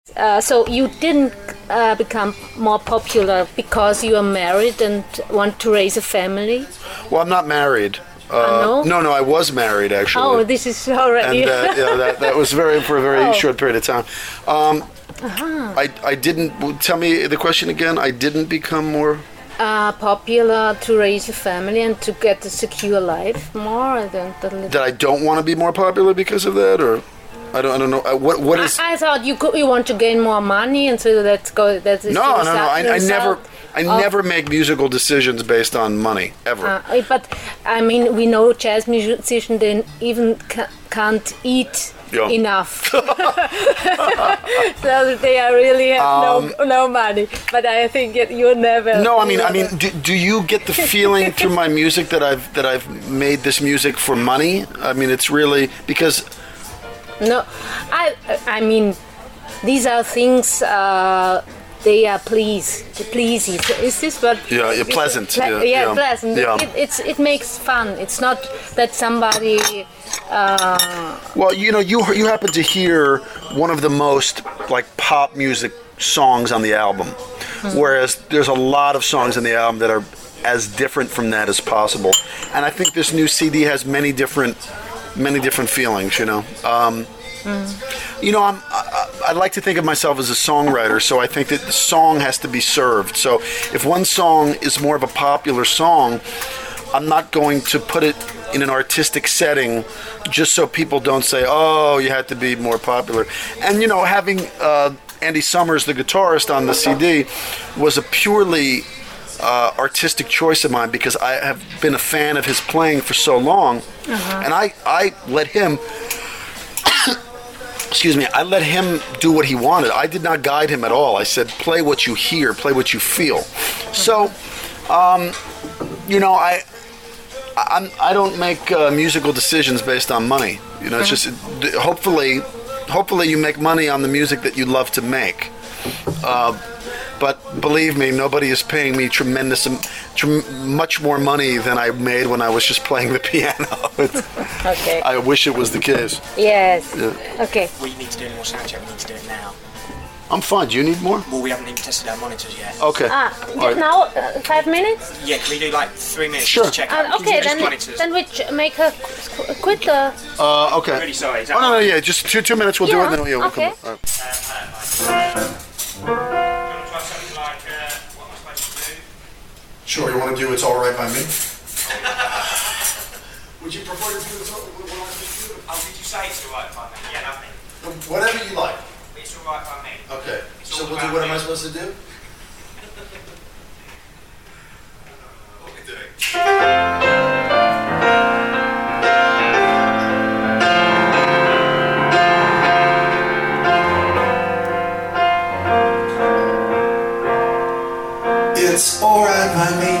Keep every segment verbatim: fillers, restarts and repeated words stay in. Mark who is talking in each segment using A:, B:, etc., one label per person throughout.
A: Uh, so you didn't uh, become more popular because you are married and want to raise a family?
B: Well, I'm not married. Uh,
A: uh, no?
B: no, no, I was married actually.
A: Oh, this is already.
B: And uh, yeah, that, that was very for a very
A: oh.
B: short period of time. Um,
A: uh-huh.
B: I I didn't. Tell me the question again. I didn't become more.
A: Uh, popular to raise a family and to get a secure life more. I don't.
B: That I don't want to be more popular because of that, or. I don't, I don't know. Uh, what, what is?
A: I, I thought you could, you want to gain more money, and so that's go. That is
B: no, no, no. I, I never, I
A: of,
B: never make musical decisions based on money ever.
A: Uh, but I mean, we know jazz musicians they even ca- can't eat
B: yeah.
A: enough, so they are really have um, no no money. But I think it, you never.
B: No, I mean, I mean, do, do you get the feeling through my music that I've that I've made this music for money? I mean, it's really because.
A: No, I I mean, these are things. Uh, they are please, pleasy. Is this what?
B: Yeah, yeah pleasant.
A: Ple-
B: yeah,
A: yeah,
B: yeah,
A: pleasant.
B: Yeah.
A: It, it's it makes fun. It's not that somebody. Uh,
B: well, you know, you you happen to hear one of the most like pop music songs on the album, mm-hmm. whereas there's a lot of songs on the album that are as different from that as possible. And I think this new C D has many different. Many different feelings, you know. Um, mm. You know, I'm, I, I like to think of myself as a songwriter, so I think that the song has to be served. So if one song is more of a popular song, I'm not going to put it in an artistic setting just so people don't say, oh, you had to be more popular. And, you know, having uh, Andy Summers, the guitarist on the C D, was a purely... Uh, artistic choice of mine because I have been a fan of his playing for so long, uh-huh. and I, I let him excuse me I let him do what he wanted. I did not guide him at all. I said play what you hear, play what you feel. Uh-huh. So um, you know I I'm, I don't make uh, musical decisions based on money. You know, uh-huh. It's just hopefully hopefully you make money on the music that you love to make. Uh, But believe me, nobody is paying me tremendous, tr- much more money than I made when I was just playing the piano.
A: Okay.
B: I wish it was the case.
A: Yes.
B: Yeah.
A: Okay.
C: We need to do more sound check. We need to do it now.
B: I'm fine. Do you need more?
C: Well, we haven't even tested our monitors yet.
B: Okay.
A: Ah, right. Now uh, five minutes?
C: Yeah. Can we do like three minutes
B: sure.
C: to check
A: uh,
C: out?
A: Okay, then, then we ch- make her quit the...
B: Uh, okay.
C: I'm really sorry.
B: Oh, no, no, yeah. Just two two minutes, we'll
A: yeah.
B: do it, and then yeah, we'll
A: okay.
B: come back. All right. Sure, you want to do It's All Right by Me? Would you prefer to do It's All Right by Me?
C: Oh, did you say It's All Right by Me? Yeah, lovely.
B: Whatever you like.
C: It's All Right by Me.
B: Okay.
C: It's
B: so we'll do what me. Am I supposed to do? What are we doing? It's alright by me.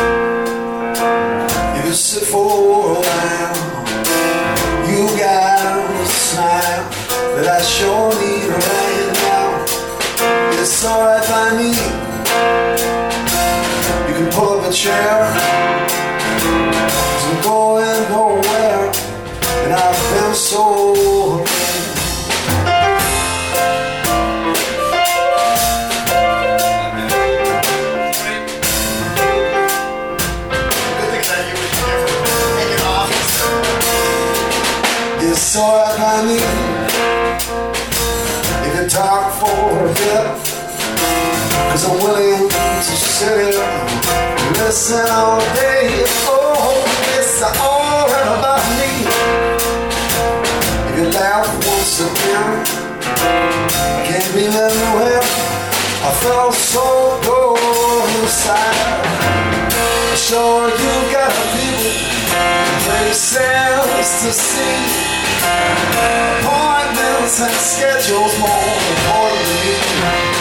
B: You sit for a while. You got a smile that I sure need right now. It's alright by me. You can pull up a chair. I'm going nowhere, and I've been so afraid. It's alright by me. You can talk for a bit, cause I'm willing to sit here and listen all day. Oh, it's alright about me. If you laugh once again, I can't be anywhere. I felt so good inside. Sure, you got people, places to see, appointments and schedules more important to me.